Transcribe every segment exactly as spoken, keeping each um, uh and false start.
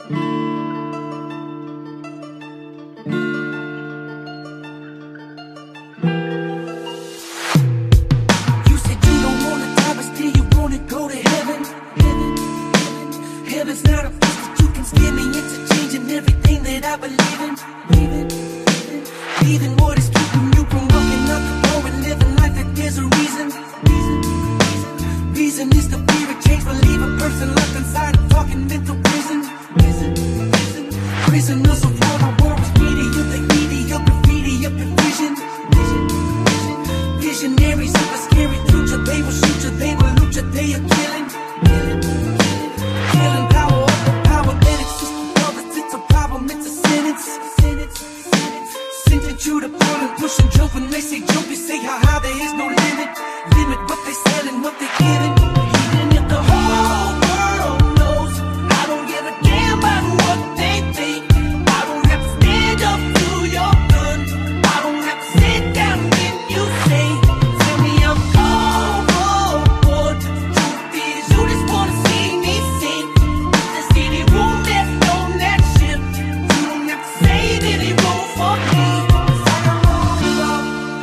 Heaven's not a place that you can scare me into changing everything that I believe in. Leaving, leaving what is keeping you from walking out the door and living life like there's a reason. Reason, reason, reason is the fear of change. Believe a person locked inside a talking mental prison. Prison, prison, prisoners of war. The war is greedy, you think greedy, your graffiti, your vision. Vision, vision, visionaries of a scary future. They will shoot you, they will loot you, they are killing. Killing, killing power over power that exists above us. It's a problem, it's a sentence. Sentence, sentence, sentence you to pull and push and jump. When they say jump, you say ha ha. There is no limit, limit what they selling, what they giving. Even if the whole world knows, I don't give a damn about what they think. I don't have to stand up to your gun. I don't have to sit down when you say, tell me I'm overboard. Truth is, you just wanna see me sink. The city room left on that ship. You don't have to save any room for me. 'Cause I got room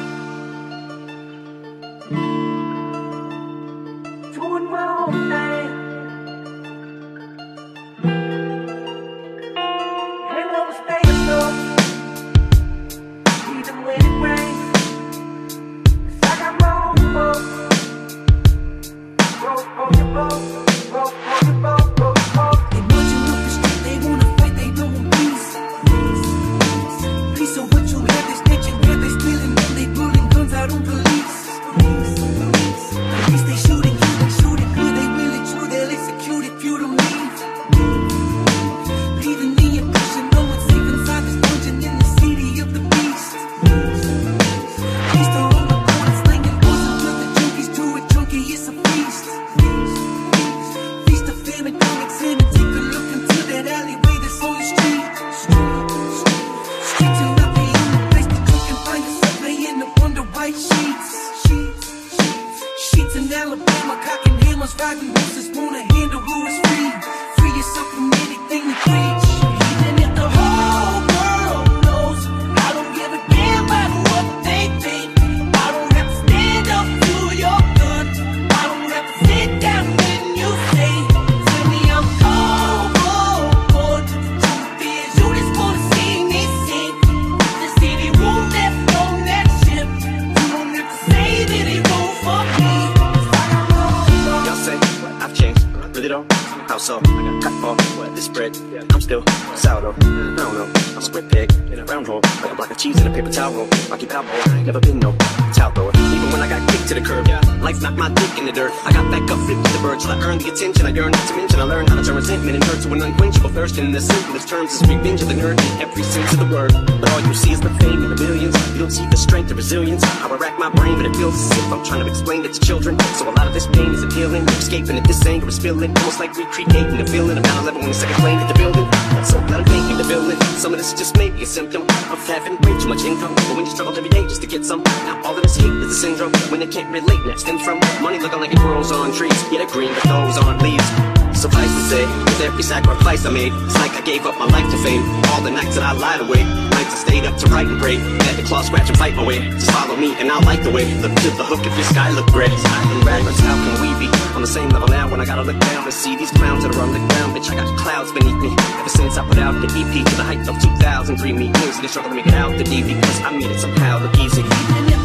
doing my own thing. Ain't no space up, even when it rains. 'Cause I got my own boat. Row, row your boat, row, row your boat, row your boat. They marching up the street, they wanna fight, they don't want peace. Peace, peace, peace. So what you have, they snitching, where they stealing, when they pulling guns out on police. Police, police, police, they shooting you, they shooting good, they really true, they'll execute if you don't leave. Leaving the impression no one's safe inside this dungeon in the city of the beast. Beast are on the corner slinging poison to the junkies, to a junkie, it's a feast. Feast of famine, come examine, take a look into that alleyway that's on the street. Streets are not the only place that you can find yourself laying up under white sheets. Sheets, sheets, sheets in Alabama, cocking hammers, riding horses, wanna handle who is free. Free yourself from anything you preach. Even if the whole world knows, I don't give a damn about what they think. I don't have to stand up to your gun. I don't have to sit down when you say, tell me I'm overboard. Truth is, you just wanna see me sink. The city room left on that ship. You don't have to save any room for me. 'Cause I got room. Y'all say what I've changed, really though? How so? I got cut off, what this bread? I'm still sourdough. I don't know. I'm a square peg in a round hole, like a block of cheese in a paper towel roll. Rocky Balboa, never been no towel thrower. Even when I got kicked to the curb, life knocked my dick in the dirt. I got back up, flipped to the bird till I earned the attention I yearned. Not to mention, I learned how to turn resentment and hurt to an unquenchable thirst. In the simplest terms, it's revenge of the nerd in every sense of the word. But all you see is the fame and the billions. You don't see the strength or resilience. How I rack my brain, but it feels as if I'm trying to explain it to children. So a lot of this pain isn't healing. We're escaping it, this anger is spilling. Almost like recreating the feeling of nine eleven when the second plane hit the building. So let them paint me the villain. Some of this is just maybe a symptom of having way too much income. But when you struggle every day just to get some, now all of this hate is a syndrome. When they can't relate, and that stems from money looking like it grows on trees. Yeah, they're green, but those aren't leaves. Suffice to say, with every sacrifice I made, it's like I gave up my life to fame. All the nights that I lied awake, nights I stayed up to write and pray. Had to claw, scratch, and fight my way. Just follow me and I'll light the way. Look to the hook if your sky look gray. Island raggers, how can we be on the same level now when I gotta look down to see these clowns that are on the ground? Bitch, I got clouds beneath me. Ever since I put out the E P to the height of two thousand three, me seriously struggle to make it out the D because I made it somehow look easy.